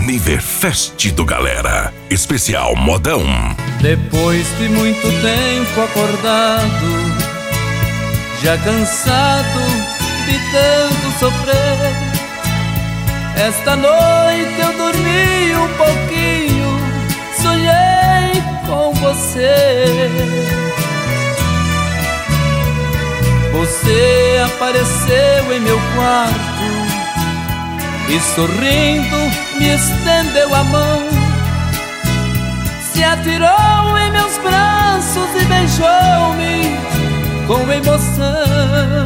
Aniverfest do Galera, especial modão. Depois de muito tempo acordado, já cansado de tanto sofrer, esta noite eu dormi um pouquinho, sonhei com você. Você apareceu em meu quarto e sorrindo me estendeu a mão, se atirou em meus braços e beijou-me com emoção.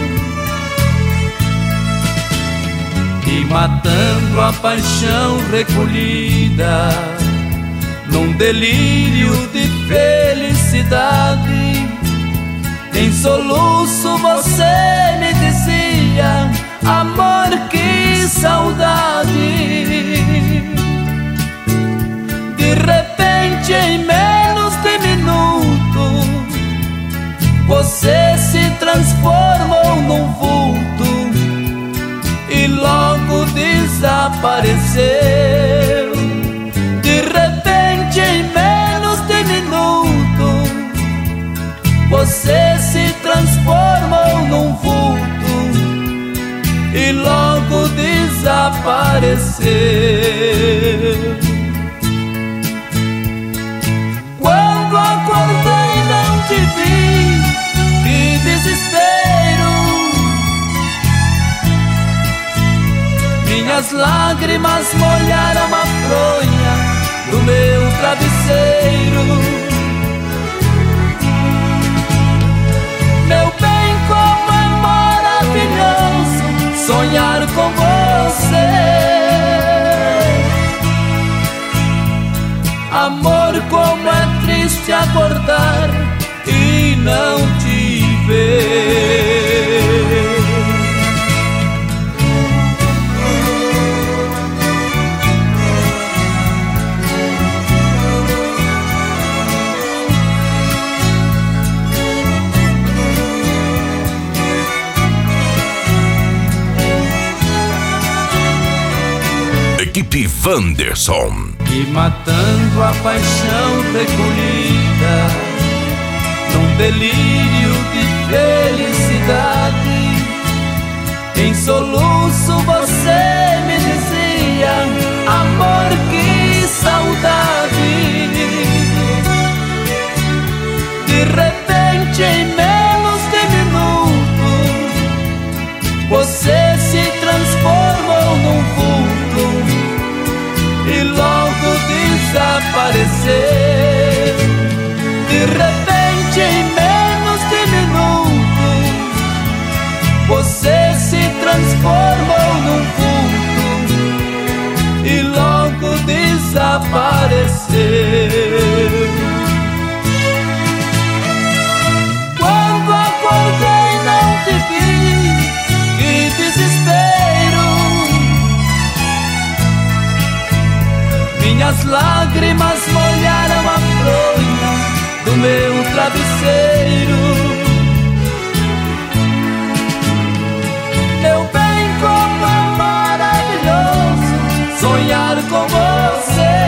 E matando a paixão recolhida num delírio de felicidade, em soluço você me dizia: amor, que saudade. De repente, em menos de minuto, você se transformou num vulto e logo desapareceu. De repente, em menos de minuto, você se transformou num vulto e logo desapareceu. Quando acordei não te vi, que desespero. Minhas lágrimas molharam a fronha do meu travesseiro. Meu bem, como é maravilhoso sonhar com você. Amor, como é triste acordar e não te ver. Equipe Wanderson. E matando a paixão recolhida num delírio de felicidade, em soluço você me dizia: amor, que saudade. De repente, em menos de minuto, você se transformou num vulto e logo desapareceu. De repente, em menos de minuto, você se transformou num vulto e logo desapareceu. Quando acordei não te vi, que desespero. Minhas lágrimas molharam a fronha do meu travesseiro. Meu bem, como é maravilhoso sonhar com você.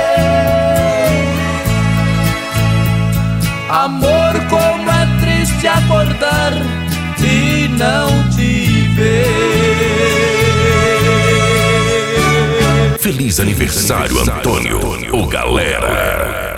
Amor, como é triste acordar e não te ver. Feliz aniversário, Antônio, o Galera.